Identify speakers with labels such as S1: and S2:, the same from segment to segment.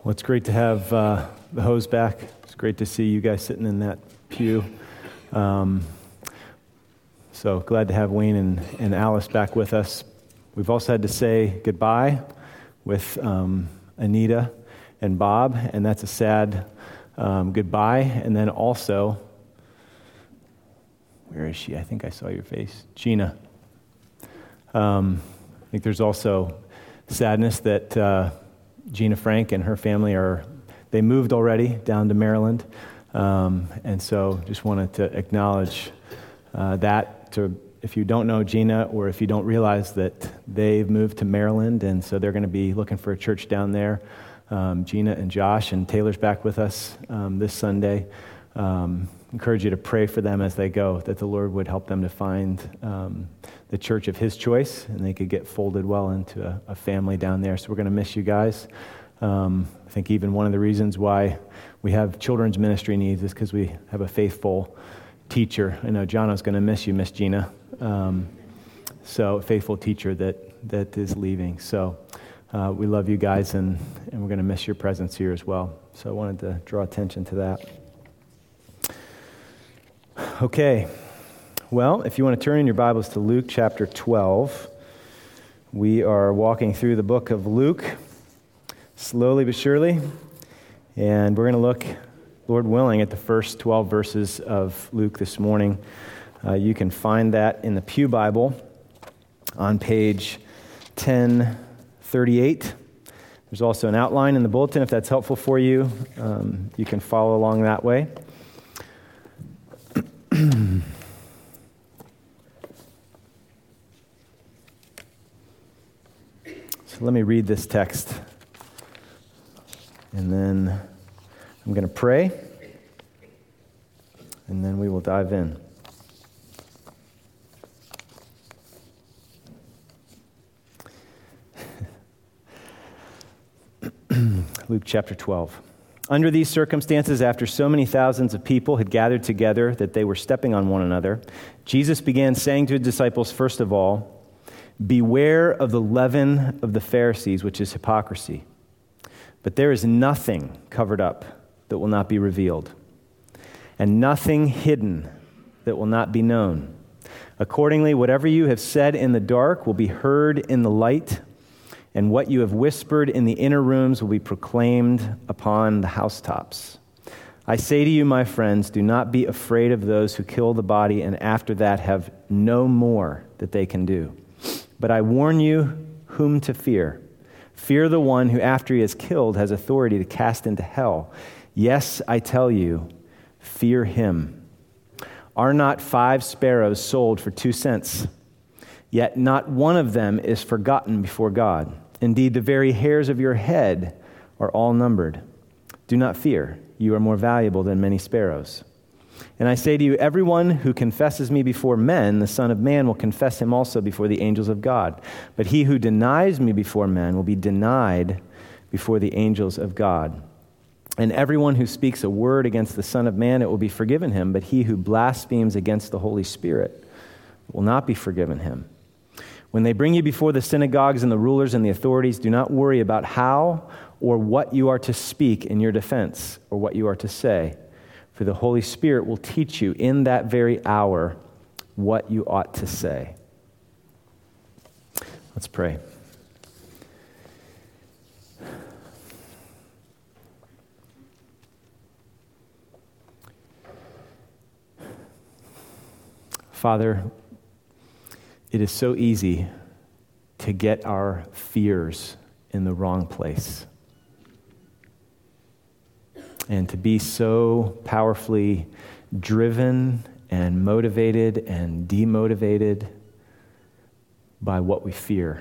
S1: Well, it's great to have the hose back. It's great to see you guys sitting in that pew. So glad to have Wayne and Alice back with us. We've also had to say goodbye with Anita and Bob, and that's a sad goodbye. And then also, where is she? I think I saw your face. Gina. I think there's also sadness that Gina Frank and her family they moved already down to Maryland. And so just wanted to acknowledge that. If you don't know Gina, or if you don't realize that they've moved to Maryland, and so they're going to be looking for a church down there. Gina and Josh and Taylor's back with us this Sunday. Encourage you to pray for them as they go, that the Lord would help them to find the church of His choice, and they could get folded well into a family down there. So we're going to miss you guys. I think even one of the reasons why we have children's ministry needs is because we have a faithful teacher. I know Jono's going to miss you, Miss Gina. So a faithful teacher that is leaving. So we love you guys, and we're going to miss your presence here as well. So I wanted to draw attention to that. Okay. Well, if you want to turn in your Bibles to Luke chapter 12, we are walking through the book of Luke, slowly but surely, and we're going to look, Lord willing, at the first 12 verses of Luke this morning. You can find that in the Pew Bible on page 1038. There's also an outline in the bulletin if that's helpful for you. You can follow along that way. So let me read this text, and then I'm going to pray, and then we will dive in. Luke chapter 12. Under these circumstances, after so many thousands of people had gathered together that they were stepping on one another, Jesus began saying to His disciples, first of all, beware of the leaven of the Pharisees, which is hypocrisy. But there is nothing covered up that will not be revealed, and nothing hidden that will not be known. Accordingly, whatever you have said in the dark will be heard in the light, and what you have whispered in the inner rooms will be proclaimed upon the housetops. I say to you, my friends, do not be afraid of those who kill the body and after that have no more that they can do. But I warn you whom to fear. Fear the one who, after he is killed, has authority to cast into hell. Yes, I tell you, fear him. Are not 5 sparrows sold for 2 cents? Yet not one of them is forgotten before God. Indeed, the very hairs of your head are all numbered. Do not fear. You are more valuable than many sparrows. And I say to you, everyone who confesses me before men, the Son of Man will confess him also before the angels of God. But he who denies me before men will be denied before the angels of God. And everyone who speaks a word against the Son of Man, it will be forgiven him. But he who blasphemes against the Holy Spirit will not be forgiven him. When they bring you before the synagogues and the rulers and the authorities, do not worry about how or what you are to speak in your defense or what you are to say. For the Holy Spirit will teach you in that very hour what you ought to say. Let's pray. Father, it is so easy to get our fears in the wrong place, and to be so powerfully driven and motivated and demotivated by what we fear.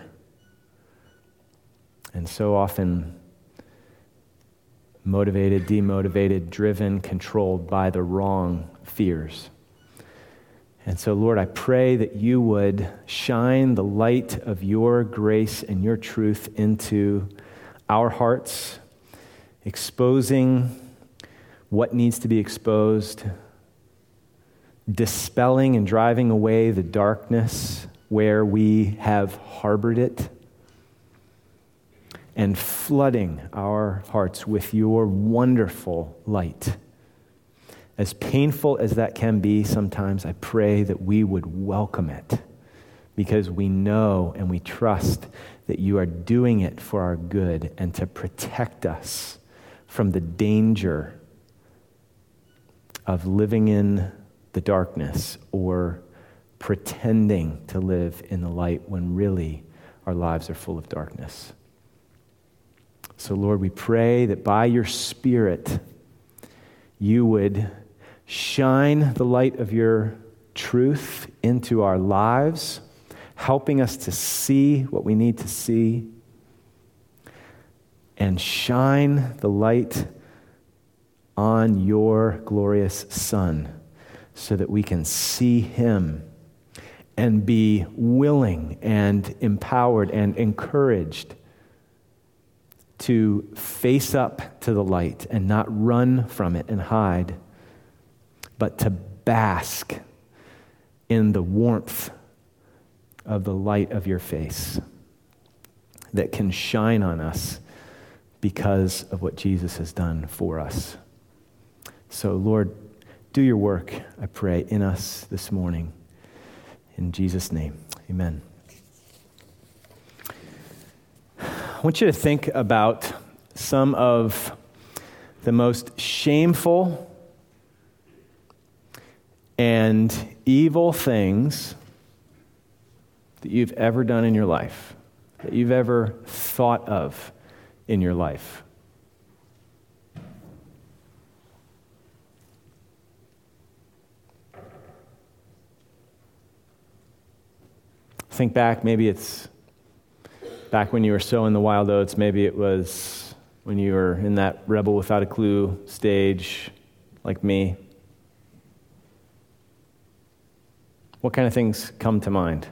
S1: And so often motivated, demotivated, driven, controlled by the wrong fears. And so, Lord, I pray that you would shine the light of your grace and your truth into our hearts, exposing what needs to be exposed, dispelling and driving away the darkness where we have harbored it, and flooding our hearts with your wonderful light. As painful as that can be sometimes, I pray that we would welcome it because we know and we trust that you are doing it for our good and to protect us from the danger of living in the darkness or pretending to live in the light when really our lives are full of darkness. So, Lord, we pray that by your Spirit, you would shine the light of your truth into our lives, helping us to see what we need to see, and shine the light on your glorious Son so that we can see him and be willing and empowered and encouraged to face up to the light and not run from it and hide, but to bask in the warmth of the light of your face that can shine on us because of what Jesus has done for us. So, Lord, do your work, I pray, in us this morning. In Jesus' name, amen. I want you to think about some of the most shameful and evil things that you've ever done in your life, that you've ever thought of in your life. Think back, maybe it's back when you were sowing the wild oats, maybe it was when you were in that rebel without a clue stage like me. What kind of things come to mind?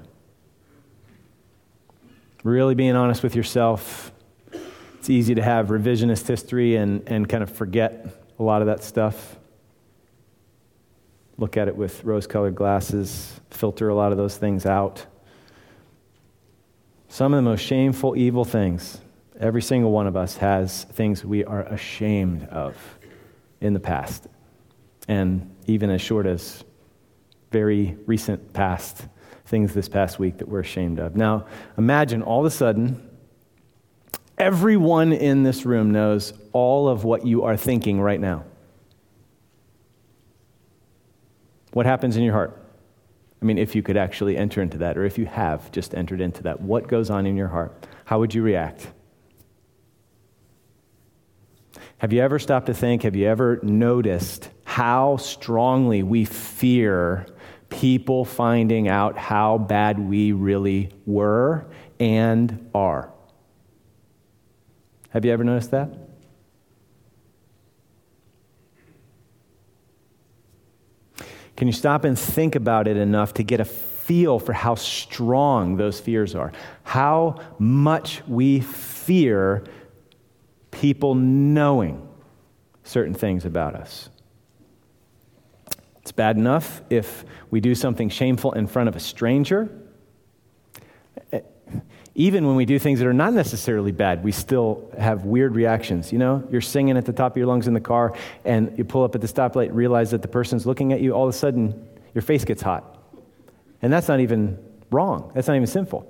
S1: Really being honest with yourself. It's easy to have revisionist history and kind of forget a lot of that stuff. Look at it with rose-colored glasses, filter a lot of those things out. Some of the most shameful, evil things, every single one of us has things we are ashamed of in the past, and even as short as very recent past, things this past week that we're ashamed of. Now, imagine all of a sudden, everyone in this room knows all of what you are thinking right now. What happens in your heart? I mean, if you could actually enter into that, or if you have just entered into that, what goes on in your heart? How would you react? Have you ever stopped to think, have you ever noticed how strongly we fear people finding out how bad we really were and are? Have you ever noticed that? Can you stop and think about it enough to get a feel for how strong those fears are? How much we fear people knowing certain things about us. It's bad enough if we do something shameful in front of a stranger. Even when we do things that are not necessarily bad, we still have weird reactions. You know, you're singing at the top of your lungs in the car, and you pull up at the stoplight and realize that the person's looking at you. All of a sudden, your face gets hot. And that's not even wrong. That's not even sinful.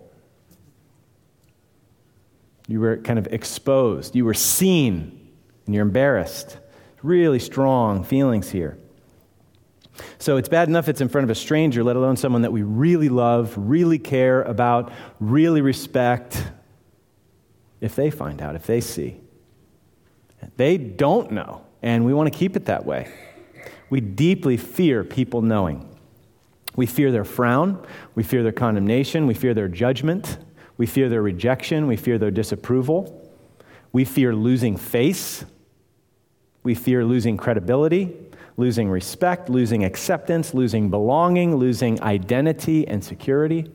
S1: You were kind of exposed. You were seen, and you're embarrassed. Really strong feelings here. So it's bad enough it's in front of a stranger, let alone someone that we really love, really care about, really respect. If they find out, if they see. They don't know, and we want to keep it that way. We deeply fear people knowing. We fear their frown. We fear their condemnation. We fear their judgment. We fear their rejection. We fear their disapproval. We fear losing face. We fear losing credibility, losing respect, losing acceptance, losing belonging, losing identity and security.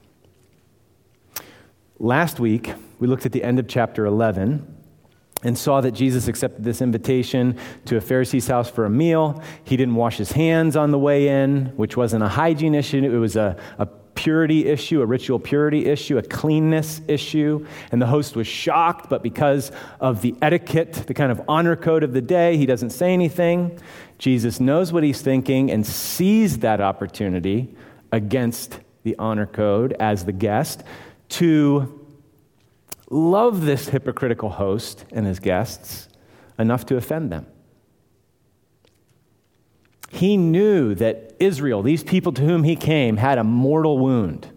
S1: Last week, we looked at the end of chapter 11 and saw that Jesus accepted this invitation to a Pharisee's house for a meal. He didn't wash his hands on the way in, which wasn't a hygiene issue. It was a purity issue, a ritual purity issue, a cleanness issue, and the host was shocked, but because of the etiquette, the kind of honor code of the day, he doesn't say anything. Jesus knows what he's thinking and sees that opportunity against the honor code as the guest to love this hypocritical host and his guests enough to offend them. He knew that Israel, these people to whom he came, had a mortal wound,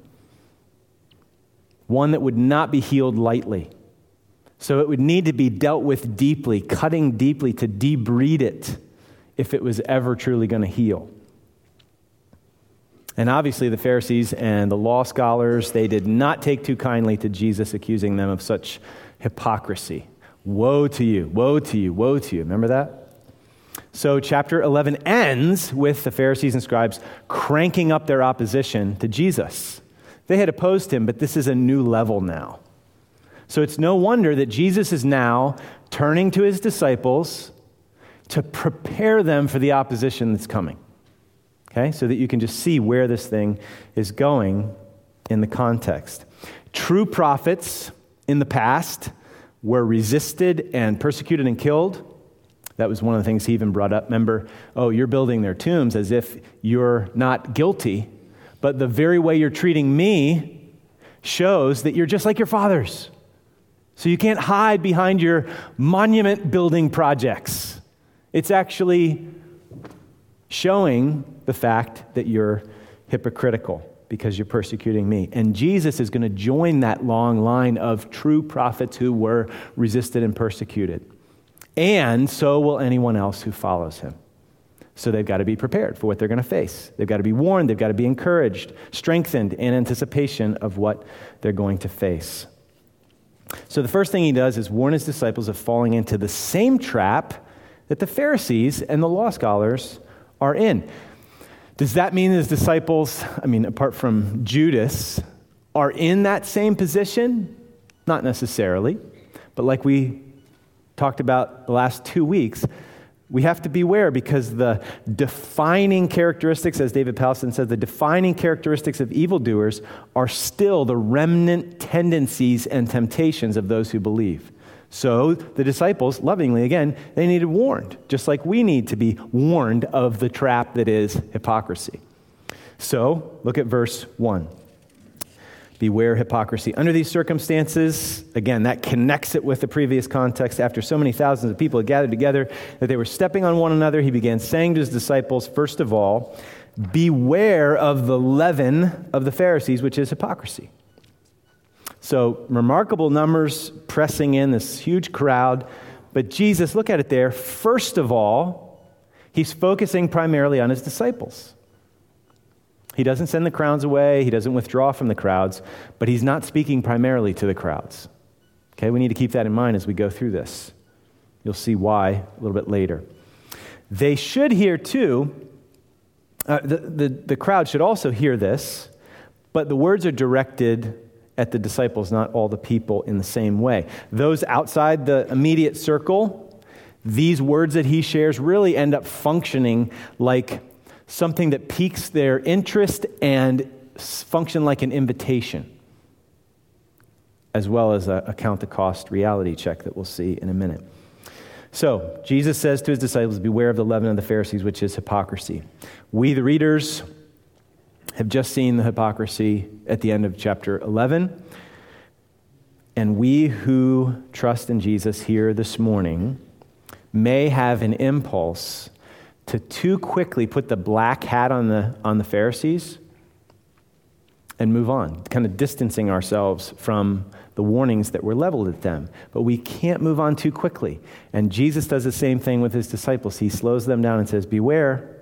S1: one that would not be healed lightly. So it would need to be dealt with deeply, cutting deeply to debreed it if it was ever truly going to heal. And obviously the Pharisees and the law scholars, they did not take too kindly to Jesus accusing them of such hypocrisy. Woe to you, woe to you, woe to you. Remember that? So chapter 11 ends with the Pharisees and scribes cranking up their opposition to Jesus. They had opposed him, but this is a new level now. So it's no wonder that Jesus is now turning to his disciples to prepare them for the opposition that's coming. Okay, so that you can just see where this thing is going in the context. True prophets in the past were resisted and persecuted and killed. That was one of the things he even brought up. Remember, you're building their tombs as if you're not guilty, but the very way you're treating me shows that you're just like your fathers. So you can't hide behind your monument building projects. It's actually showing the fact that you're hypocritical because you're persecuting me. And Jesus is going to join that long line of true prophets who were resisted and persecuted. And so will anyone else who follows him. So they've got to be prepared for what they're going to face. They've got to be warned. They've got to be encouraged, strengthened in anticipation of what they're going to face. So the first thing he does is warn his disciples of falling into the same trap that the Pharisees and the law scholars are in. Does that mean his disciples, apart from Judas, are in that same position? Not necessarily. But like we talked about the last 2 weeks, we have to beware because the defining characteristics, as David Powlison said, the defining characteristics of evildoers are still the remnant tendencies and temptations of those who believe. So the disciples, lovingly again, they needed warned, just like we need to be warned of the trap that is hypocrisy. So look at verse 1. Beware hypocrisy. Under these circumstances, again, that connects it with the previous context. After so many thousands of people had gathered together that they were stepping on one another, he began saying to his disciples, first of all, beware of the leaven of the Pharisees, which is hypocrisy. So remarkable numbers pressing in, this huge crowd. But Jesus, look at it there. First of all, he's focusing primarily on his disciples. He doesn't send the crowds away. He doesn't withdraw from the crowds, but he's not speaking primarily to the crowds. Okay, we need to keep that in mind as we go through this. You'll see why a little bit later. They should hear too, the crowd should also hear this, but the words are directed at the disciples, not all the people in the same way. Those outside the immediate circle, these words that he shares really end up functioning like something that piques their interest and function like an invitation, as well as a count-the-cost reality check that we'll see in a minute. So, Jesus says to his disciples, beware of the leaven of the Pharisees, which is hypocrisy. We, the readers, have just seen the hypocrisy at the end of chapter 11. And we who trust in Jesus here this morning may have an impulse to too quickly put the black hat on the Pharisees and move on, kind of distancing ourselves from the warnings that were leveled at them. But we can't move on too quickly. And Jesus does the same thing with his disciples. He slows them down and says, beware.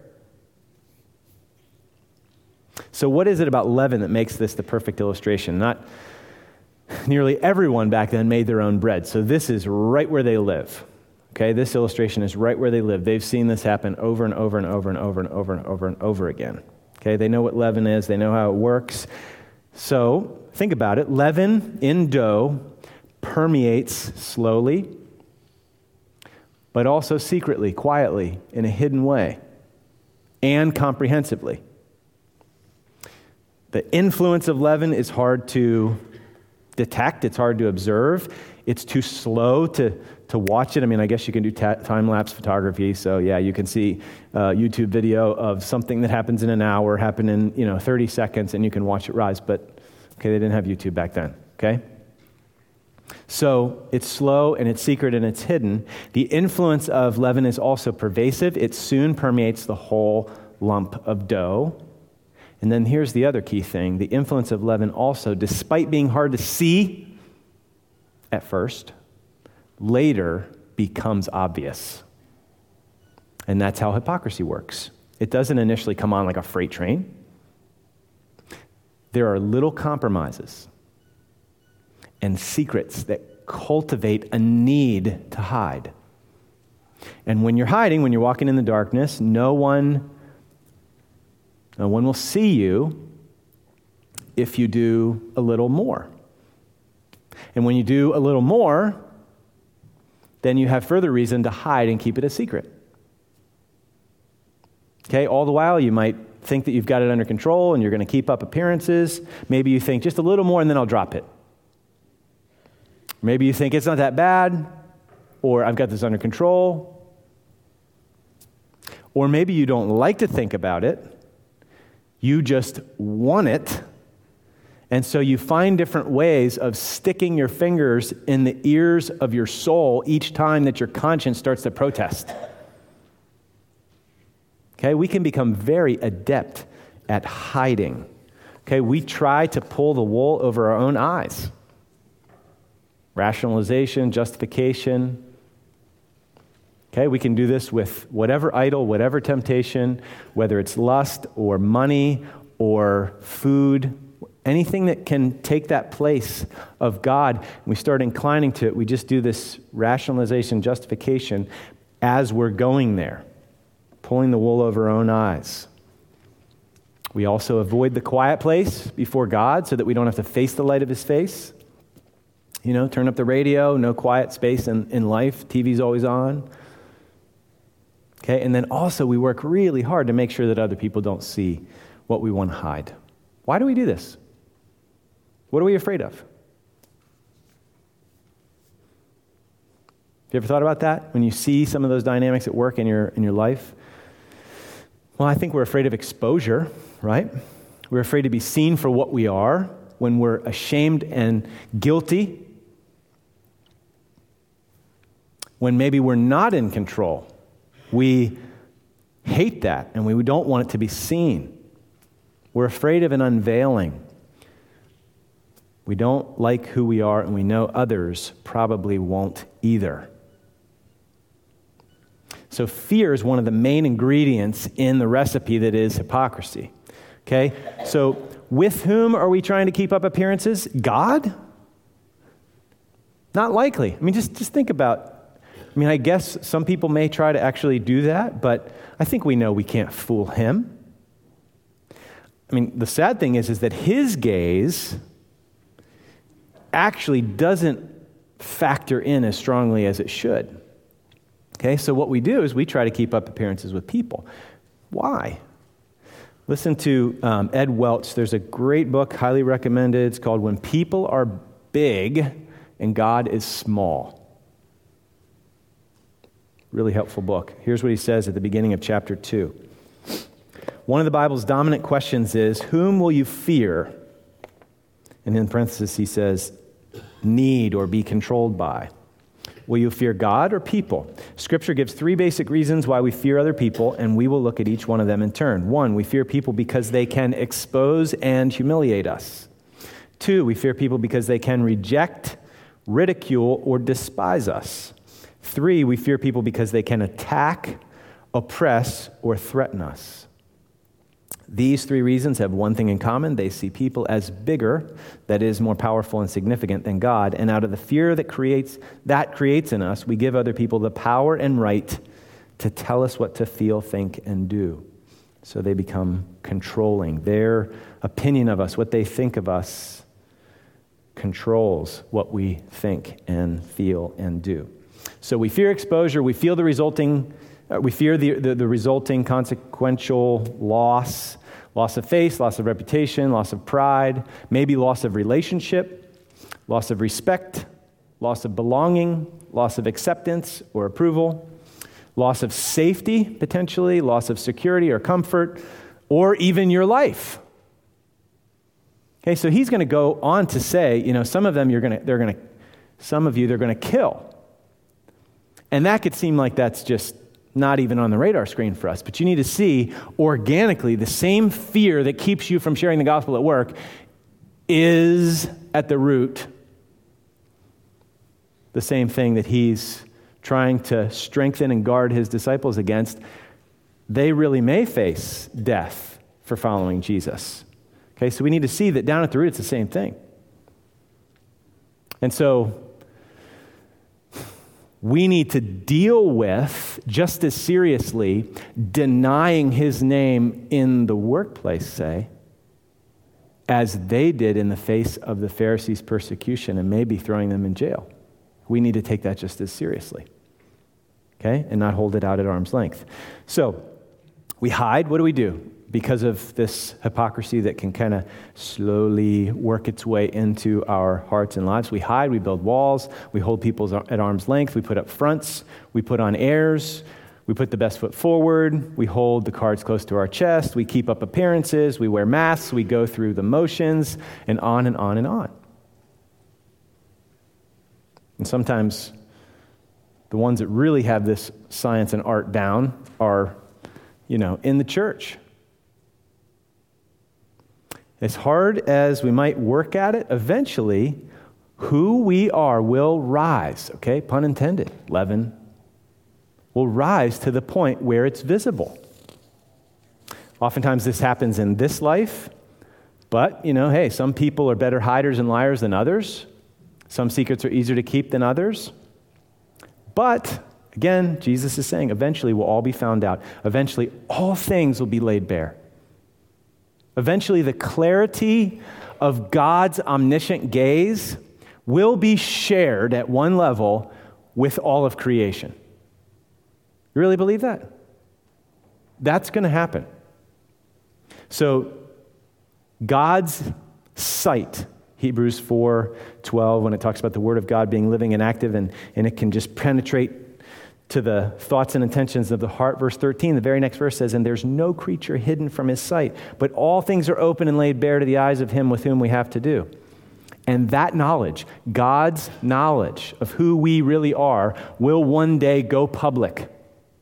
S1: So what is it about leaven that makes this the perfect illustration? Not nearly everyone back then made their own bread. So this is right where they live. Okay, this illustration is right where they live. They've seen this happen over and over and over and over and over and over and over again. Okay, they know what leaven is. They know how it works. So think about it. Leaven in dough permeates slowly, but also secretly, quietly, in a hidden way, and comprehensively. The influence of leaven is hard to detect. It's hard to observe. It's too slow to watch it. I mean, I guess you can do time-lapse photography. So yeah, you can see a YouTube video of something that happens in an hour, happen in 30 seconds, and you can watch it rise. But okay, they didn't have YouTube back then. Okay. So it's slow and it's secret and it's hidden. The influence of leaven is also pervasive. It soon permeates the whole lump of dough. And then here's the other key thing. The influence of leaven also, despite being hard to see at first, later becomes obvious. And that's how hypocrisy works. It doesn't initially come on like a freight train. There are little compromises and secrets that cultivate a need to hide. And when you're hiding, when you're walking in the darkness, no one will see you if you do a little more. And when you do a little more, then you have further reason to hide and keep it a secret. Okay, all the while you might think that you've got it under control and you're going to keep up appearances. Maybe you think just a little more and then I'll drop it. Maybe you think it's not that bad, or I've got this under control. Or maybe you don't like to think about it. You just want it. And so you find different ways of sticking your fingers in the ears of your soul each time that your conscience starts to protest. Okay, we can become very adept at hiding. Okay, we try to pull the wool over our own eyes. Rationalization, justification. Okay, we can do this with whatever idol, whatever temptation, whether it's lust or money or food, anything that can take that place of God. We start inclining to it. We just do this rationalization, justification as we're going there, pulling the wool over our own eyes. We also avoid the quiet place before God so that we don't have to face the light of His face. Turn up the radio, no quiet space in life. TV's always on. Okay, and then also we work really hard to make sure that other people don't see what we want to hide. Why do we do this? What are we afraid of? Have you ever thought about that? When you see some of those dynamics at work in your life? Well, I think we're afraid of exposure, right? We're afraid to be seen for what we are when we're ashamed and guilty. When maybe we're not in control. We hate that and we don't want it to be seen. We're afraid of an unveiling. We don't like who we are and we know others probably won't either. So fear is one of the main ingredients in the recipe that is hypocrisy. Okay? So with whom are we trying to keep up appearances? God? Not likely. I mean, just think about, I guess some people may try to actually do that, but I think we know we can't fool Him. The sad thing is that His gaze actually doesn't factor in as strongly as it should. Okay, so what we do is we try to keep up appearances with people. Why? Listen to Ed Welch. There's a great book, highly recommended. It's called When People Are Big and God is Small. Really helpful book. Here's what he says at the beginning of chapter 2. One of the Bible's dominant questions is, whom will you fear? And in parentheses he says, need or be controlled by. Will you fear God or people? Scripture gives 3 basic reasons why we fear other people, and we will look at each one of them in turn. 1, we fear people because they can expose and humiliate us. 2, we fear people because they can reject, ridicule, or despise us. 3, we fear people because they can attack, oppress, or threaten us. These 3 reasons have one thing in common. They see people as bigger, that is, more powerful and significant than God. And out of the fear that creates in us, we give other people the power and right to tell us what to feel, think, and do. So they become controlling. Their opinion of us, what they think of us, controls what we think and feel and do. So we fear exposure. We fear the resulting consequential loss Loss of face, loss of reputation, loss of pride, maybe loss of relationship, loss of respect, loss of belonging, loss of acceptance or approval, loss of safety, potentially, loss of security or comfort, or even your life. Okay, so he's going to go on to say, some of them they're going to kill. And that could seem like that's just not even on the radar screen for us, but you need to see organically the same fear that keeps you from sharing the gospel at work is at the root the same thing that he's trying to strengthen and guard his disciples against. They really may face death for following Jesus. Okay, so we need to see that down at the root it's the same thing. And so we need to deal with, just as seriously, denying his name in the workplace, say, as they did in the face of the Pharisees' persecution and maybe throwing them in jail. We need to take that just as seriously, okay, and not hold it out at arm's length. So we hide. What do we do? Because of this hypocrisy that can kind of slowly work its way into our hearts and lives. We hide, we build walls, we hold people at arm's length, we put up fronts, we put on airs, we put the best foot forward, we hold the cards close to our chest, we keep up appearances, we wear masks, we go through the motions, and on and on and on. And sometimes the ones that really have this science and art down are, in the church. As hard as we might work at it, eventually, who we are will rise, okay? Pun intended, leaven, will rise to the point where it's visible. Oftentimes this happens in this life, but, hey, some people are better hiders and liars than others. Some secrets are easier to keep than others. But, again, Jesus is saying, eventually we'll all be found out. Eventually, all things will be laid bare. Eventually, the clarity of God's omniscient gaze will be shared at one level with all of creation. You really believe that? That's going to happen. So, God's sight, Hebrews 4:12, when it talks about the Word of God being living and active, and it can just penetrate to the thoughts and intentions of the heart. Verse 13, the very next verse says, and there's no creature hidden from his sight, but all things are open and laid bare to the eyes of him with whom we have to do. And that knowledge, God's knowledge of who we really are, will one day go public.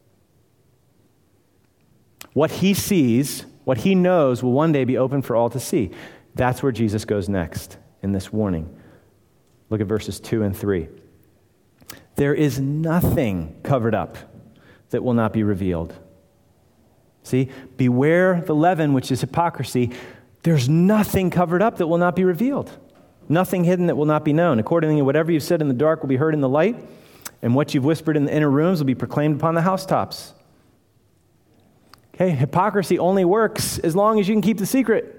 S1: What he sees, what he knows, will one day be open for all to see. That's where Jesus goes next in this warning. Look at verses 2 and 3. There is nothing covered up that will not be revealed. See, beware the leaven, which is hypocrisy. There's nothing covered up that will not be revealed. Nothing hidden that will not be known. Accordingly, whatever you've said in the dark will be heard in the light, and what you've whispered in the inner rooms will be proclaimed upon the housetops. Okay, hypocrisy only works as long as you can keep the secret.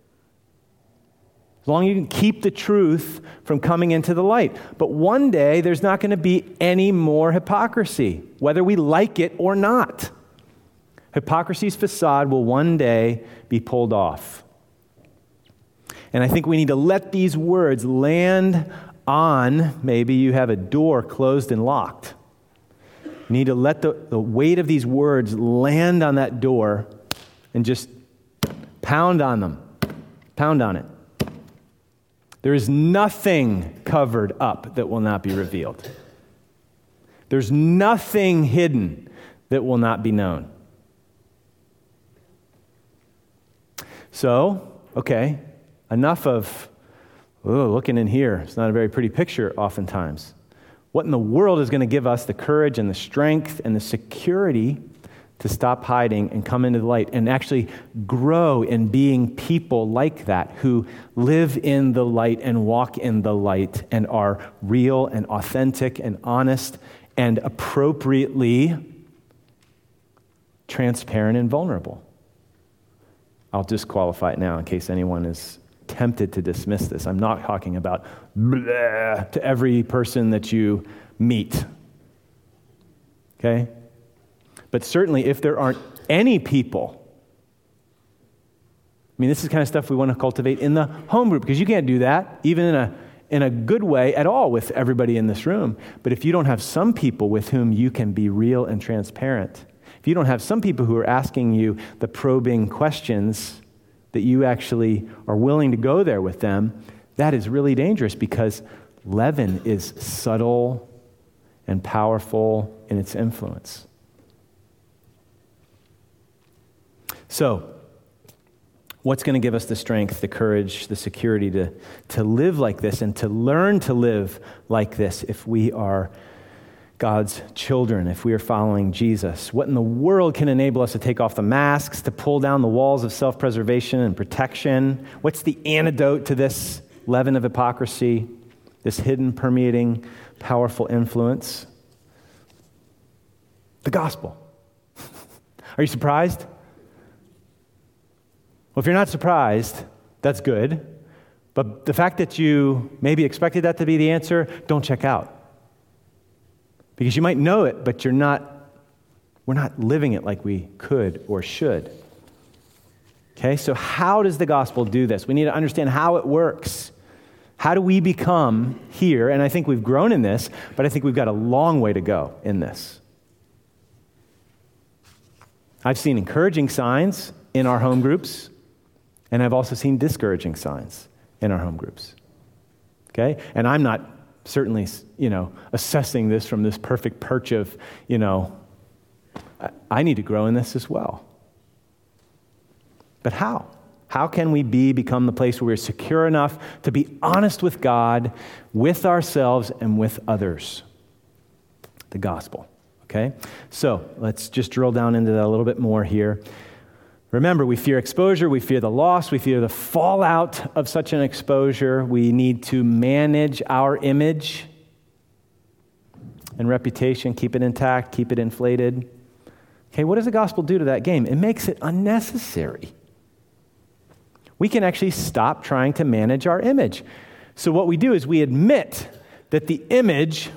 S1: As long as you can keep the truth from coming into the light. But one day, there's not going to be any more hypocrisy, whether we like it or not. Hypocrisy's facade will one day be pulled off. And I think we need to let these words land on, maybe you have a door closed and locked. You need to let the weight of these words land on that door and just pound on them. Pound on it. There is nothing covered up that will not be revealed. There's nothing hidden that will not be known. So, okay, enough of, looking in here. It's not a very pretty picture oftentimes. What in the world is going to give us the courage and the strength and the security to stop hiding and come into the light and actually grow in being people like that who live in the light and walk in the light and are real and authentic and honest and appropriately transparent and vulnerable? I'll disqualify it now in case anyone is tempted to dismiss this. I'm not talking about bleh to every person that you meet. Okay? But certainly if there aren't any people mean, this is the kind of stuff we want to cultivate in the home group, because you can't do that, even in a good way at all with everybody in this room. But if you don't have some people with whom you can be real and transparent, if you don't have some people who are asking you the probing questions, that you actually are willing to go there with them, that is really dangerous, because leaven is subtle and powerful in its influence. So, what's going to give us the strength, the courage, the security to live like this and to learn to live like this if we are God's children, if we are following Jesus? What in the world can enable us to take off the masks, to pull down the walls of self-preservation and protection? What's the antidote to this leaven of hypocrisy, this hidden, permeating, powerful influence? The gospel. Are you surprised? Well, if you're not surprised, that's good. But the fact that you maybe expected that to be the answer, don't check out. Because you might know it, but we're not living it like we could or should. Okay, so how does the gospel do this? We need to understand how it works. How do we become here? And I think we've grown in this, but I think we've got a long way to go in this. I've seen encouraging signs in our home groups, and I've also seen discouraging signs in our home groups. Okay? And I'm not certainly, assessing this from this perfect perch of, I need to grow in this as well. But how? How can we become the place where we're secure enough to be honest with God, with ourselves, and with others? The gospel. Okay? So let's just drill down into that a little bit more here. Remember, we fear exposure, we fear the loss, we fear the fallout of such an exposure. We need to manage our image and reputation, keep it intact, keep it inflated. Okay, what does the gospel do to that game? It makes it unnecessary. We can actually stop trying to manage our image. So what we do is we admit that the image,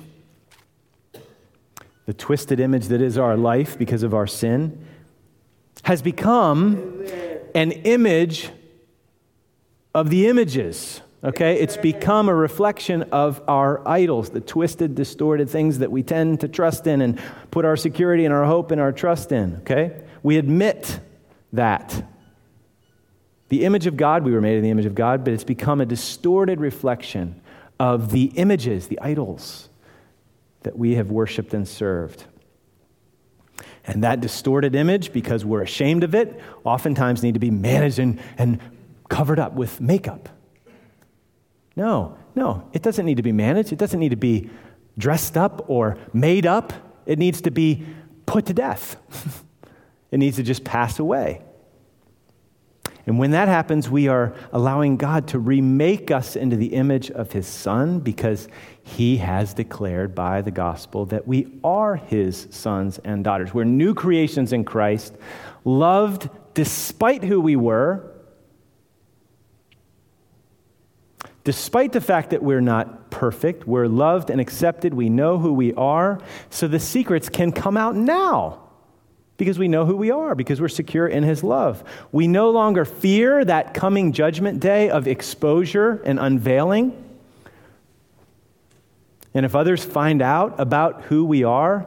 S1: the twisted image that is our life because of our sin, has become an image of the images, okay? It's become a reflection of our idols, the twisted, distorted things that we tend to trust in and put our security and our hope and our trust in, okay? We admit that. The image of God, we were made in the image of God, but it's become a distorted reflection of the images, the idols that we have worshiped and served. And that distorted image, because we're ashamed of it, oftentimes need to be managed and covered up with makeup. No, it doesn't need to be managed. It doesn't need to be dressed up or made up. It needs to be put to death. It needs to just pass away. And when that happens, we are allowing God to remake us into the image of His Son, because He has declared by the gospel that we are His sons and daughters. We're new creations in Christ, loved despite who we were, despite the fact that we're not perfect. We're loved and accepted. We know who we are. So the secrets can come out now, because we know who we are, because we're secure in His love. We no longer fear that coming judgment day of exposure and unveiling. And if others find out about who we are,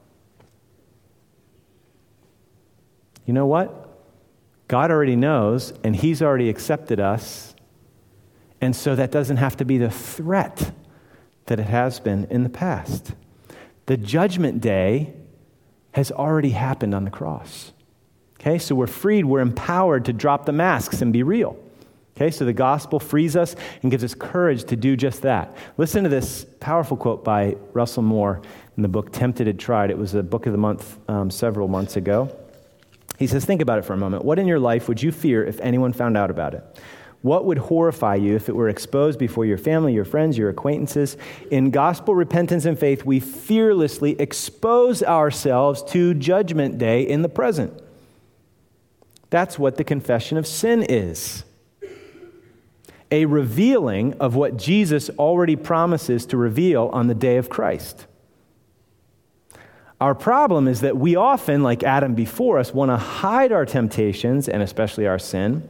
S1: you know what? God already knows, and He's already accepted us. And so that doesn't have to be the threat that it has been in the past. The judgment day has already happened on the cross. Okay, so we're freed, we're empowered to drop the masks and be real. Okay, so the gospel frees us and gives us courage to do just that. Listen to this powerful quote by Russell Moore in the book Tempted and Tried. It was a book of the month several months ago. He says, think about it for a moment. What in your life would you fear if anyone found out about it? What would horrify you if it were exposed before your family, your friends, your acquaintances? In gospel repentance and faith, we fearlessly expose ourselves to judgment day in the present. That's what the confession of sin is. A revealing of what Jesus already promises to reveal on the day of Christ. Our problem is that we often, like Adam before us, want to hide our temptations, and especially our sin,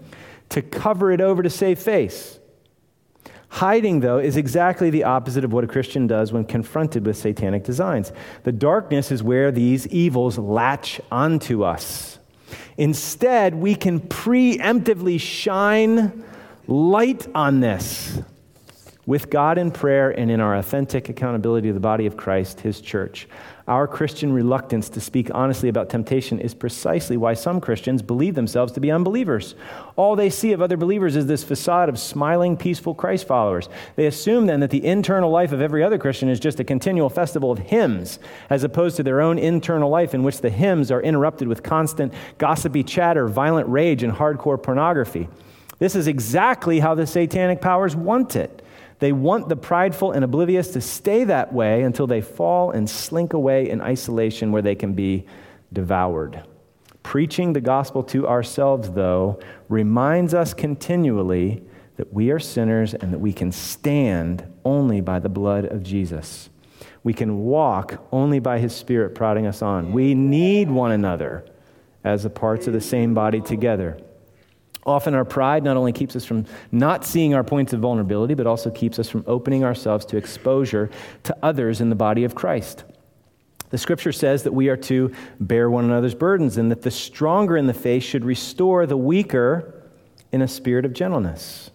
S1: to cover it over to save face. Hiding, though, is exactly the opposite of what a Christian does when confronted with satanic designs. The darkness is where these evils latch onto us. Instead, we can preemptively shine light on this with God in prayer and in our authentic accountability to the body of Christ, his church. Our Christian reluctance to speak honestly about temptation is precisely why some Christians believe themselves to be unbelievers. All they see of other believers is this facade of smiling, peaceful Christ followers. They assume then that the internal life of every other Christian is just a continual festival of hymns, as opposed to their own internal life in which the hymns are interrupted with constant gossipy chatter, violent rage, and hardcore pornography. This is exactly how the satanic powers want it. They want the prideful and oblivious to stay that way until they fall and slink away in isolation where they can be devoured. Preaching the gospel to ourselves, though, reminds us continually that we are sinners and that we can stand only by the blood of Jesus. We can walk only by his Spirit prodding us on. We need one another as the parts of the same body together. Often our pride not only keeps us from not seeing our points of vulnerability, but also keeps us from opening ourselves to exposure to others in the body of Christ. The scripture says that we are to bear one another's burdens and that the stronger in the faith should restore the weaker in a spirit of gentleness.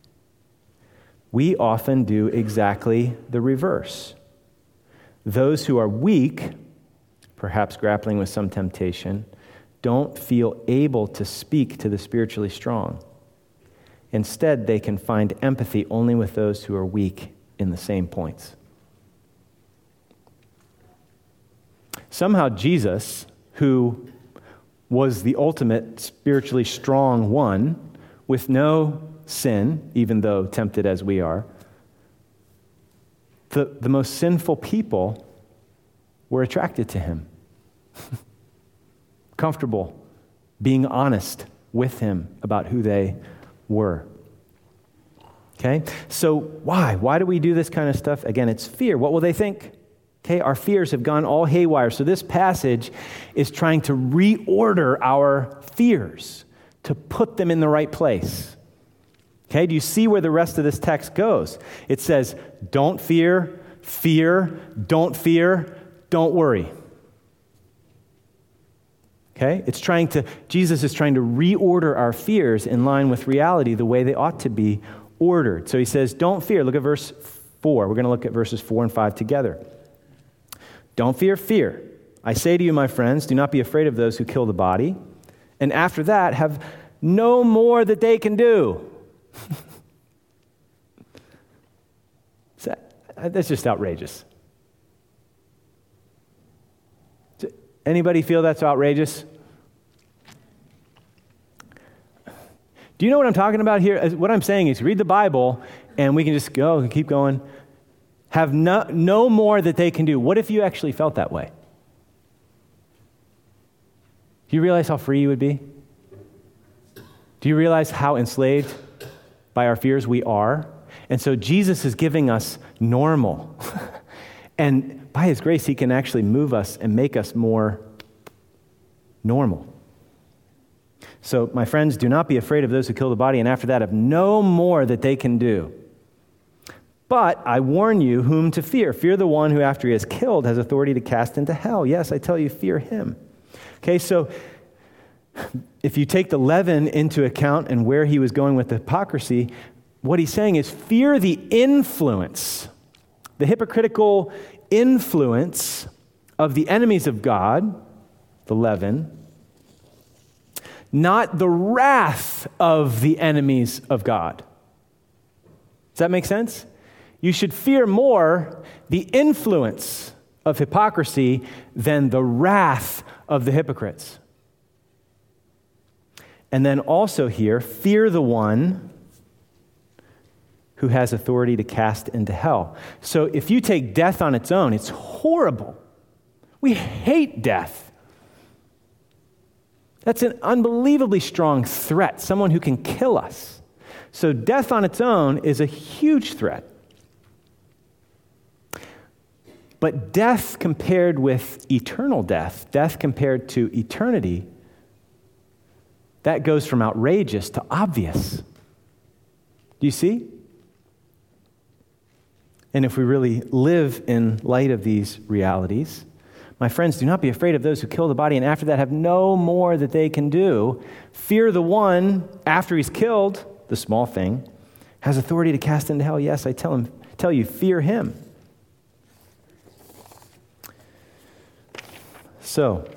S1: We often do exactly the reverse. Those who are weak, perhaps grappling with some temptation, don't feel able to speak to the spiritually strong. Instead, they can find empathy only with those who are weak in the same points. Somehow Jesus, who was the ultimate spiritually strong one, with no sin, even though tempted as we are, the most sinful people were attracted to him. Comfortable being honest with him about who they were. Okay? So why? Why do we do this kind of stuff? Again, it's fear. What will they think? Okay, our fears have gone all haywire. So this passage is trying to reorder our fears, to put them in the right place. Okay, do you see where the rest of this text goes? It says, don't fear, don't fear, don't worry. Okay? Jesus is trying to reorder our fears in line with reality the way they ought to be ordered. So he says, don't fear. Look at verse 4. We're going to look at verses 4 and 5 together. Don't fear. I say to you, my friends, do not be afraid of those who kill the body, and after that have no more that they can do. That's just outrageous. Anybody feel that's outrageous? Do you know what I'm talking about here? What I'm saying is read the Bible and we can just go and keep going. Have no more that they can do. What if you actually felt that way? Do you realize how free you would be? Do you realize how enslaved by our fears we are? And so Jesus is giving us normal. And by his grace, he can actually move us and make us more normal. So, my friends, do not be afraid of those who kill the body, and after that have no more that they can do. But I warn you whom to fear. Fear the one who, after he has killed, has authority to cast into hell. Yes, I tell you, fear him. Okay, so if you take the leaven into account and where he was going with the hypocrisy, what he's saying is fear the influence, the hypocritical influence of the enemies of God, the leaven, not the wrath of the enemies of God. Does that make sense? You should fear more the influence of hypocrisy than the wrath of the hypocrites. And then also here, fear the one who has authority to cast into hell. So if you take death on its own, it's horrible. We hate death. That's an unbelievably strong threat, someone who can kill us. So death on its own is a huge threat. But death compared with eternal death, death compared to eternity, that goes from outrageous to obvious. Do you see? And if we really live in light of these realities, my friends, do not be afraid of those who kill the body and after that have no more that they can do. Fear the one, after he's killed, the small thing, has authority to cast into hell. Yes, I tell you, fear him. So,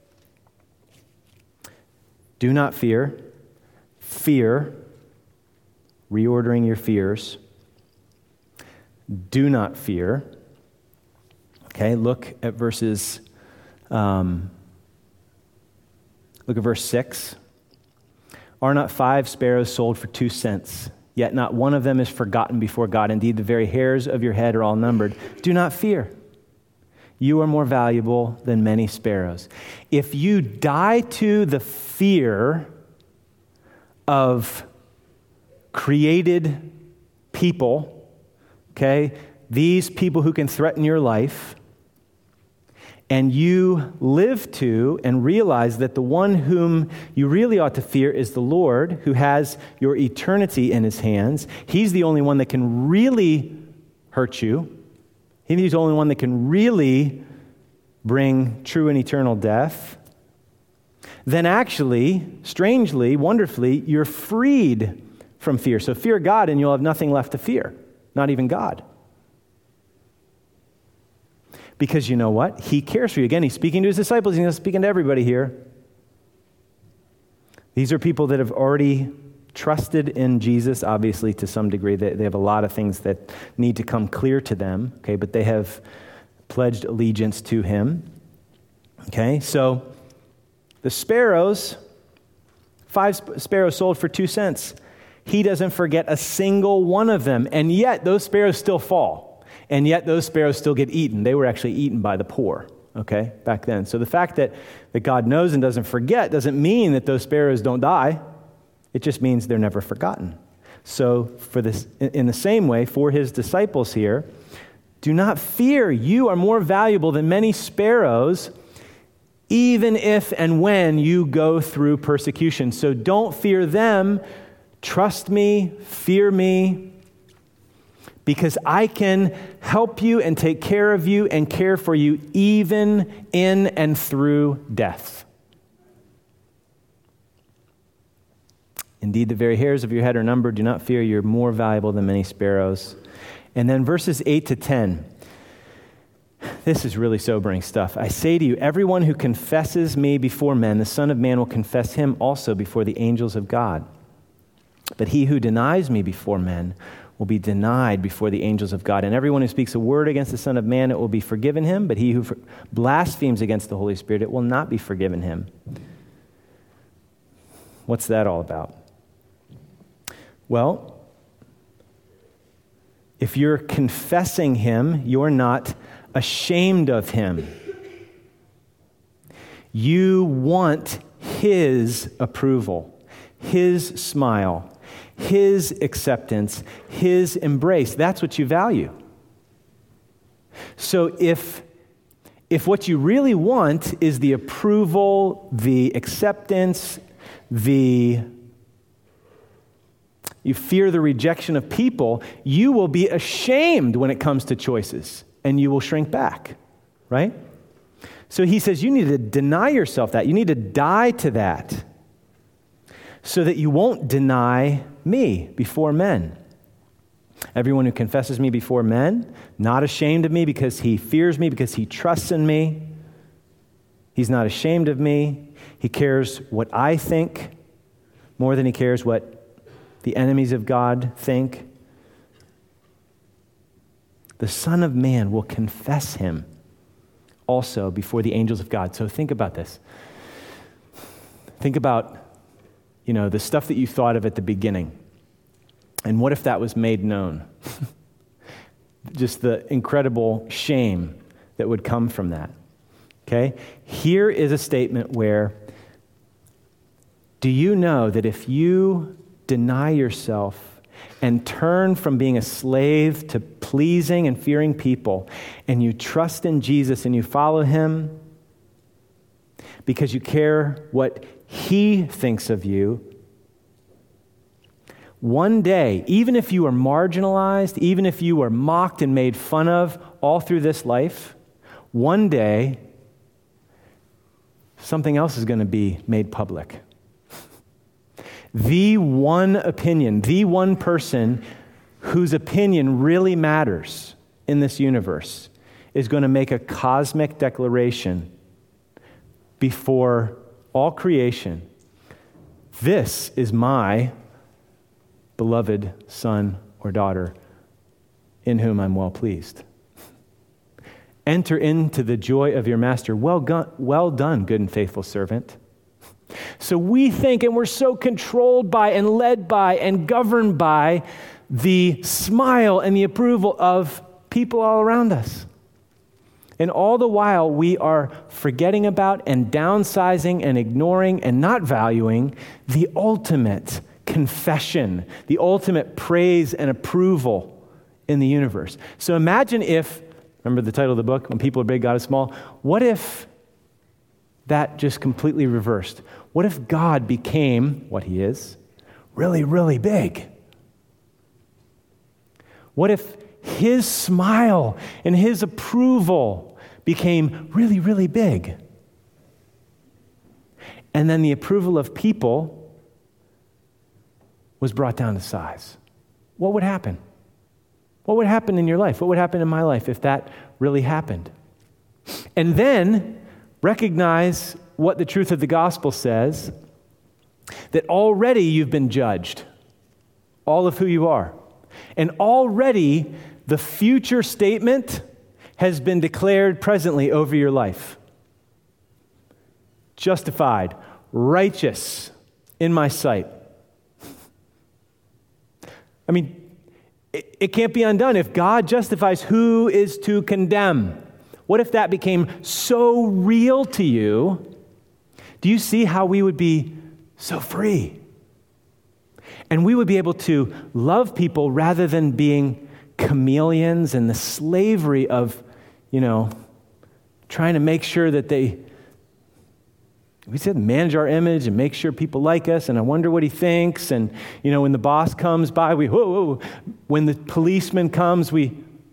S1: do not fear. Fear, reordering your fears. Do not fear. Okay, look at verse 6. Are not 5 sparrows sold for 2 cents? Yet not one of them is forgotten before God. Indeed, the very hairs of your head are all numbered. Do not fear. You are more valuable than many sparrows. If you die to the fear of created people, okay, these people who can threaten your life, and you live to and realize that the one whom you really ought to fear is the Lord, who has your eternity in his hands. He's the only one that can really hurt you. He's the only one that can really bring true and eternal death. Then actually, strangely, wonderfully, you're freed from fear. So fear God and you'll have nothing left to fear, not even God. Because you know what? He cares for you. Again, he's speaking to his disciples. He's not speaking to everybody here. These are people that have already trusted in Jesus, obviously, to some degree. They have a lot of things that need to come clear to them, okay? But they have pledged allegiance to him, okay? So the sparrows, 5 sparrows sold for 2 cents. He doesn't forget a single one of them, and yet those sparrows still fall. And yet those sparrows still get eaten. They were actually eaten by the poor, okay, back then. So the fact that God knows and doesn't forget doesn't mean that those sparrows don't die. It just means they're never forgotten. So for this, in the same way, for his disciples here, do not fear. You are more valuable than many sparrows, even if and when you go through persecution. So don't fear them. Trust me, fear me, because I can help you and take care of you and care for you even in and through death. Indeed, the very hairs of your head are numbered. Do not fear, you're more valuable than many sparrows. And then verses 8 to 10. This is really sobering stuff. I say to you, everyone who confesses me before men, the Son of Man will confess him also before the angels of God. But he who denies me before men will be denied before the angels of God. And everyone who speaks a word against the Son of Man, it will be forgiven him. But he who blasphemes against the Holy Spirit, it will not be forgiven him. What's that all about? Well, if you're confessing him, you're not ashamed of him. You want his approval, his smile, his acceptance, his embrace. That's what you value. So if what you really want is the approval, the acceptance, you fear the rejection of people, you will be ashamed when it comes to choices, and you will shrink back, right? So he says you need to deny yourself that. You need to die to that so that you won't deny me before men. Everyone who confesses me before men, not ashamed of me because he fears me, because he trusts in me. He's not ashamed of me. He cares what I think more than he cares what the enemies of God think. The Son of Man will confess him also before the angels of God. So think about this. Think about, the stuff that you thought of at the beginning. And what if that was made known? Just the incredible shame that would come from that. Okay? Here is a statement where, do you know that if you deny yourself and turn from being a slave to pleasing and fearing people, and you trust in Jesus and you follow him because you care what He thinks of you. One day, even if you are marginalized, even if you are mocked and made fun of all through this life, one day, something else is going to be made public. The one opinion, the one person whose opinion really matters in this universe is going to make a cosmic declaration before all creation. This is my beloved son or daughter in whom I'm well pleased. Enter into the joy of your master. Well done, good and faithful servant. So we think, and we're so controlled by and led by and governed by the smile and the approval of people all around us. And all the while, we are forgetting about and downsizing and ignoring and not valuing the ultimate confession, the ultimate praise and approval in the universe. So imagine if, remember the title of the book, When People Are Big, God is Small? What if that just completely reversed? What if God became, what he is, really, really big? What if his smile and his approval became really, really big? And then the approval of people was brought down to size. What would happen? What would happen in your life? What would happen in my life if that really happened? And then recognize what the truth of the gospel says, that already you've been judged, all of who you are. And already the future statement has been declared presently over your life. Justified, righteous in my sight. I mean, it can't be undone. If God justifies, who is to condemn? What if that became so real to you? Do you see how we would be so free? And we would be able to love people rather than being chameleons and the slavery of, trying to make sure that we said manage our image and make sure people like us, and I wonder what he thinks. And, when the boss comes by, whoa. When the policeman comes, we're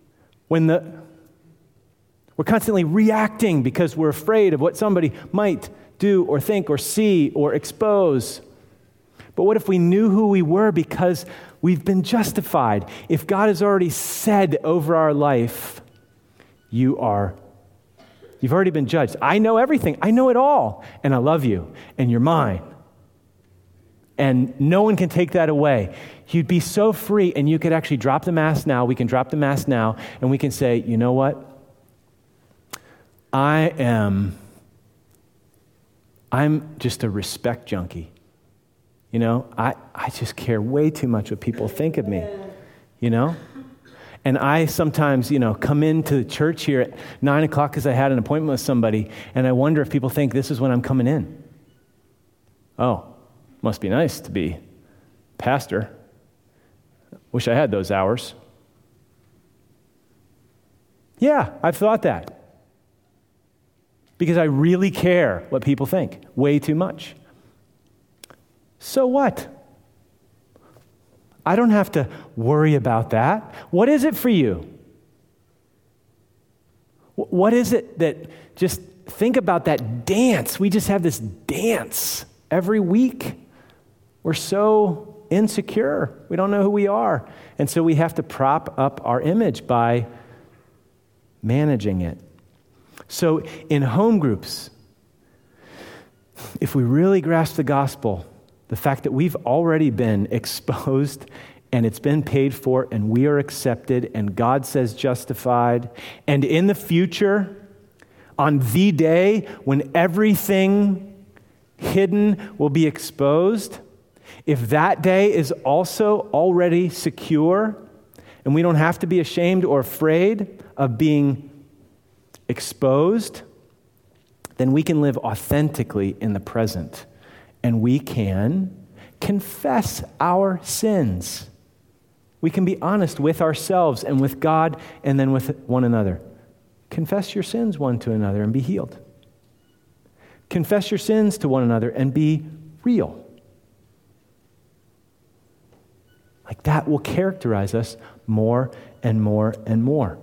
S1: constantly reacting because we're afraid of what somebody might do or think or see or expose. But what if we knew who we were because we've been justified? If God has already said over our life, you've already been judged. I know everything. I know it all. And I love you. And you're mine. And no one can take that away. You'd be so free, and you could actually drop the mask now. We can drop the mask now, and we can say, you know what? I'm just a respect junkie. I just care way too much what people think of me, And I sometimes, come into the church here at 9 o'clock because I had an appointment with somebody, and I wonder if people think this is when I'm coming in. Oh, must be nice to be pastor. Wish I had those hours. Yeah, I've thought that. Because I really care what people think, way too much. So what? I don't have to worry about that. What is it for you? What is it that, just think about that dance. We just have this dance every week. We're so insecure. We don't know who we are. And so we have to prop up our image by managing it. So in home groups, if we really grasp the gospel, the fact that we've already been exposed and it's been paid for and we are accepted and God says justified, and in the future, on the day when everything hidden will be exposed, if that day is also already secure and we don't have to be ashamed or afraid of being exposed, then we can live authentically in the present. And we can confess our sins. We can be honest with ourselves and with God and then with one another. Confess your sins one to another and be healed. Confess your sins to one another and be real. Like that will characterize us more and more and more.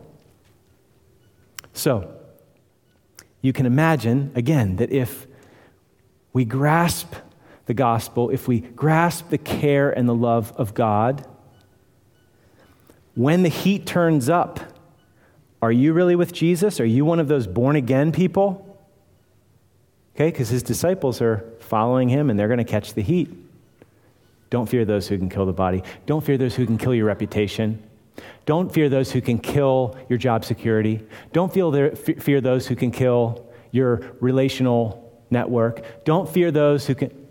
S1: So, you can imagine, again, that if we grasp the gospel, if we grasp the care and the love of God, when the heat turns up, are you really with Jesus? Are you one of those born-again people? Okay, because his disciples are following him and they're going to catch the heat. Don't fear those who can kill the body. Don't fear those who can kill your reputation. Don't fear those who can kill your job security. Don't fear those who can kill your relational network. Don't fear those who can...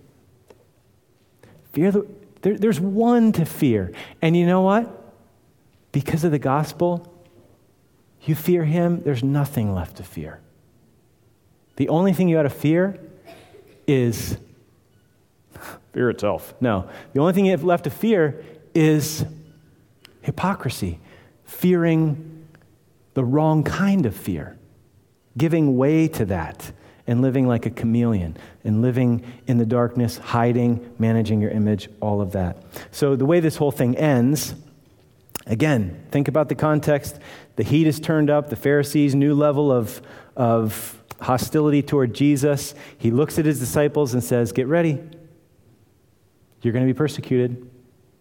S1: There's one to fear. And you know what? Because of the gospel, you fear him, there's nothing left to fear. The only thing you ought to fear is fear itself. No. The only thing you have left to fear is hypocrisy, fearing the wrong kind of fear, giving way to that, and living like a chameleon, and living in the darkness, hiding, managing your image, all of that. So the way this whole thing ends, again, think about the context. The heat is turned up. The Pharisees' new level of hostility toward Jesus. He looks at his disciples and says, get ready. You're going to be persecuted.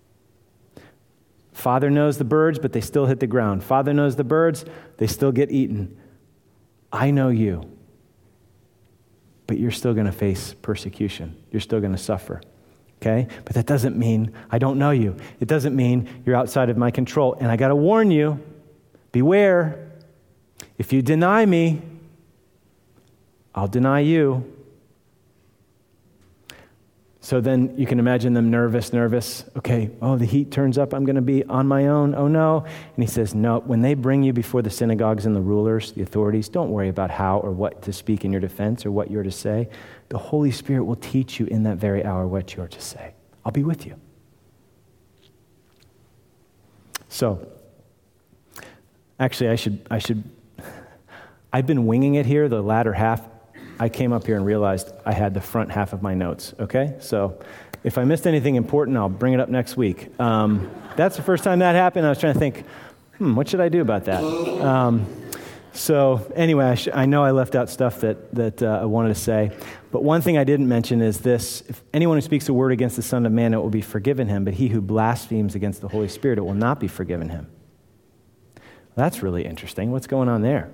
S1: Father knows the birds, but they still hit the ground. Father knows the birds, they still get eaten. I know you, but you're still going to face persecution. You're still going to suffer. Okay? But that doesn't mean I don't know you. It doesn't mean you're outside of my control. And I got to warn you, beware. If you deny me, I'll deny you. So then you can imagine them nervous. Okay, the heat turns up. I'm going to be on my own. Oh, no. And he says, no, when they bring you before the synagogues and the rulers, the authorities, don't worry about how or what to speak in your defense or what you're to say. The Holy Spirit will teach you in that very hour what you're to say. I'll be with you. So, actually, I've been winging it here, the latter half. I came up here and realized I had the front half of my notes, okay? So if I missed anything important, I'll bring it up next week. That's the first time that happened. I was trying to think, what should I do about that? So anyway, I know I left out stuff that I wanted to say. But one thing I didn't mention is this. If anyone who speaks a word against the Son of Man, it will be forgiven him. But he who blasphemes against the Holy Spirit, it will not be forgiven him. That's really interesting. What's going on there?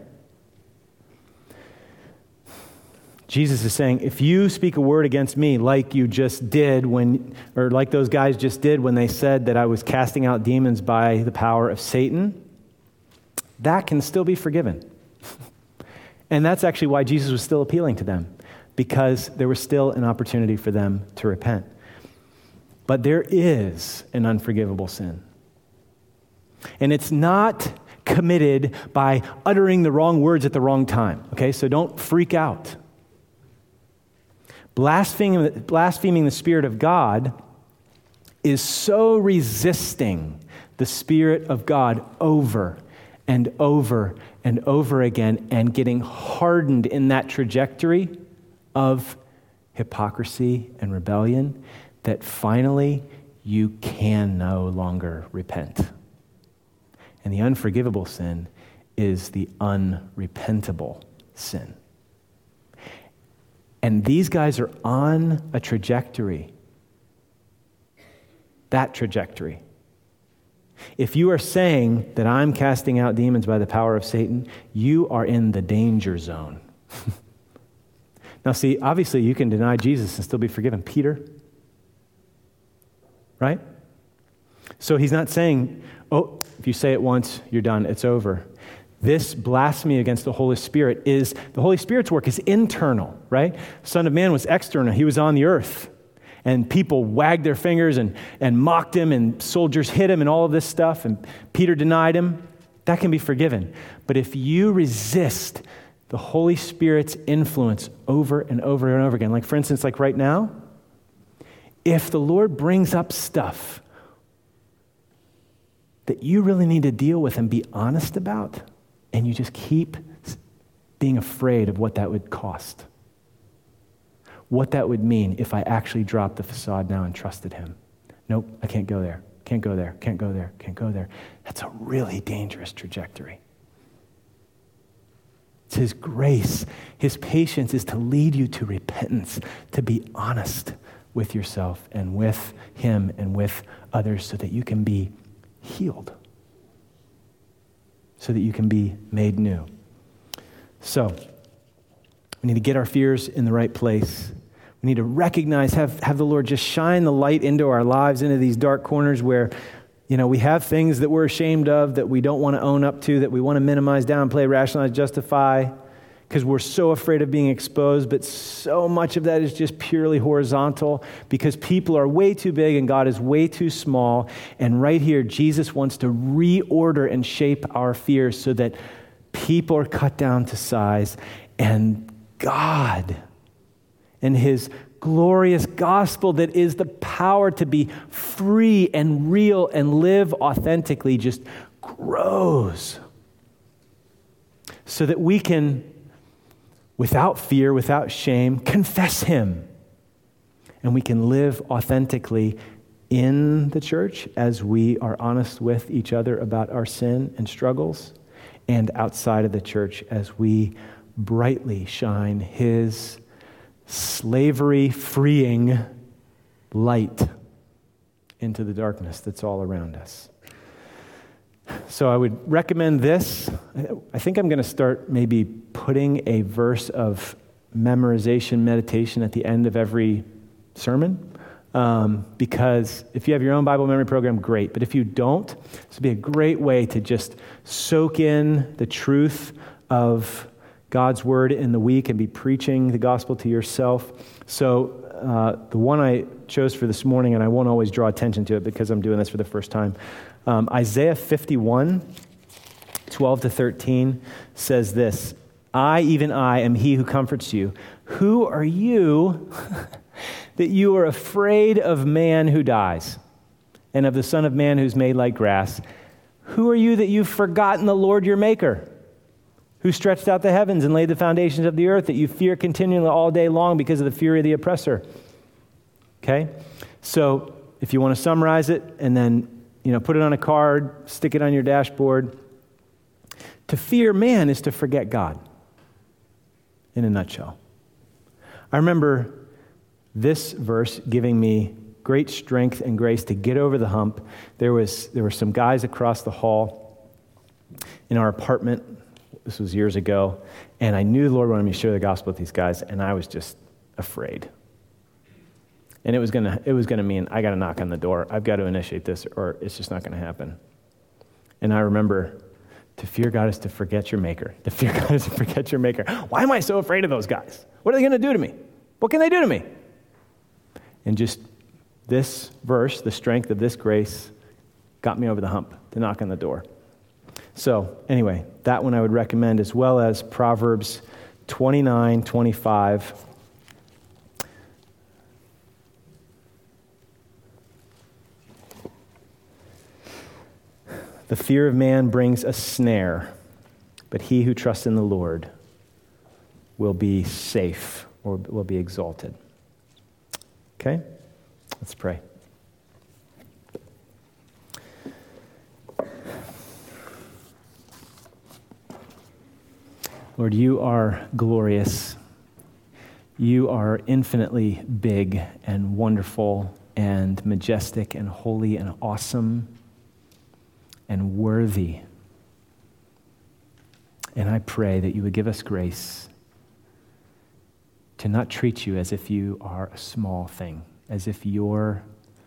S1: Jesus is saying, if you speak a word against me like you just did like those guys just did when they said that I was casting out demons by the power of Satan, that can still be forgiven. And that's actually why Jesus was still appealing to them, because there was still an opportunity for them to repent. But there is an unforgivable sin. And it's not committed by uttering the wrong words at the wrong time. Okay, so don't freak out. Blaspheming the Spirit of God is so resisting the Spirit of God over and over and over again, and getting hardened in that trajectory of hypocrisy and rebellion, that finally you can no longer repent. And the unforgivable sin is the unrepentable sin. And these guys are on a trajectory. That trajectory. If you are saying that I'm casting out demons by the power of Satan, you are in the danger zone. Now see, obviously you can deny Jesus and still be forgiven. Peter, right? So he's not saying, if you say it once, you're done, it's over. This blasphemy against the Holy Spirit the Holy Spirit's work is internal, right? Son of Man was external. He was on the earth. And people wagged their fingers and mocked him, and soldiers hit him and all of this stuff, and Peter denied him. That can be forgiven. But if you resist the Holy Spirit's influence over and over and over again, like for instance, like right now, if the Lord brings up stuff that you really need to deal with and be honest about, and you just keep being afraid of what that would cost, what that would mean if I actually dropped the facade now and trusted him. Nope, I can't go there. Can't go there. Can't go there. Can't go there. That's a really dangerous trajectory. It's his grace. His patience is to lead you to repentance, to be honest with yourself and with him and with others so that you can be healed, so that you can be made new. So, we need to get our fears in the right place. We need to recognize, have the Lord just shine the light into our lives, into these dark corners where, we have things that we're ashamed of, that we don't want to own up to, that we want to minimize, downplay, rationalize, justify, because we're so afraid of being exposed, but so much of that is just purely horizontal because people are way too big and God is way too small. And right here, Jesus wants to reorder and shape our fears so that people are cut down to size, and God and his glorious gospel that is the power to be free and real and live authentically just grows so that we can, without fear, without shame, confess him. And we can live authentically in the church as we are honest with each other about our sin and struggles, and outside of the church as we brightly shine his slavery-freeing light into the darkness that's all around us. So I would recommend this. I think I'm going to start maybe putting a verse of memorization, meditation at the end of every sermon. Because if you have your own Bible memory program, great. But if you don't, this would be a great way to just soak in the truth of God's word in the week and be preaching the gospel to yourself. So the one I chose for this morning, and I won't always draw attention to it because I'm doing this for the first time, Isaiah 51, 12 to 13 says this, I, even I, am he who comforts you. Who are you that you are afraid of man who dies, and of the Son of Man who's made like grass? Who are you that you've forgotten the Lord your Maker, who stretched out the heavens and laid the foundations of the earth, that you fear continually all day long because of the fury of the oppressor? Okay? So if you want to summarize it and then, put it on a card, stick it on your dashboard, to fear man is to forget God, in a nutshell. I remember this verse giving me great strength and grace to get over the hump. There were some guys across the hall in our apartment. This was years ago, and I knew the Lord wanted me to share the gospel with these guys, and I was just afraid. And it was gonna mean I got to knock on the door. I've got to initiate this, or it's just not going to happen. And I remember, to fear God is to forget your Maker. To fear God is to forget your Maker. Why am I so afraid of those guys? What are they going to do to me? What can they do to me? And just this verse, the strength of this grace, got me over the hump to knock on the door. So anyway, that one I would recommend, as well as Proverbs 29:25. The fear of man brings a snare, but he who trusts in the Lord will be safe, or will be exalted. Okay? Let's pray. Lord, you are glorious. You are infinitely big and wonderful and majestic and holy and awesome and worthy. And I pray that you would give us grace to not treat you as if you are a small thing, as if your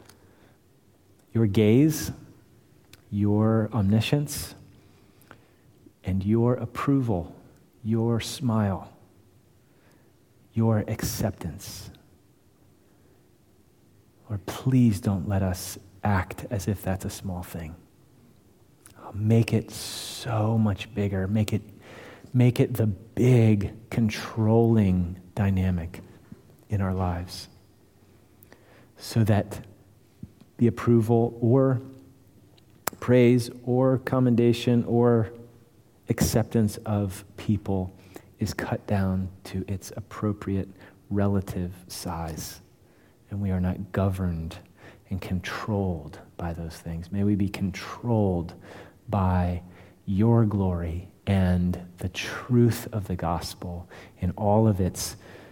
S1: gaze, your omniscience, and your approval, your smile, your acceptance. Lord, please don't let us act as if that's a small thing. Make it so much bigger. Make it the big, controlling dynamic in our lives, so that the approval or praise or commendation or acceptance of people is cut down to its appropriate relative size, and we are not governed and controlled by those things. May we be controlled by your glory and the truth of the gospel in all of its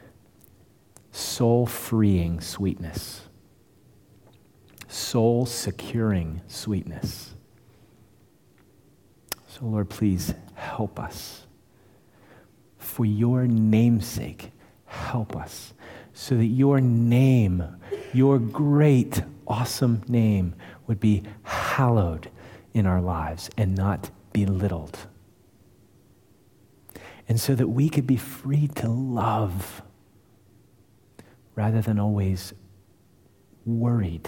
S1: soul-freeing sweetness, soul-securing sweetness. So, Lord, please help us. For your name's sake, help us so that your name, your great, awesome name, would be hallowed in our lives and not belittled. And so that we could be free to love rather than always worried.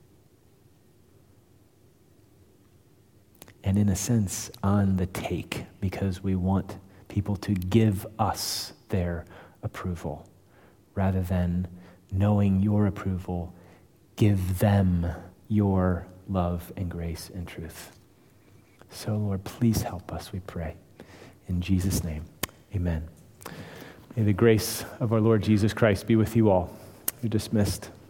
S1: And in a sense, on the take, because we want people to give us their approval, rather than knowing your approval, give them your love and grace and truth. So, Lord, please help us, we pray. In Jesus' name, amen. May the grace of our Lord Jesus Christ be with you all. You're dismissed.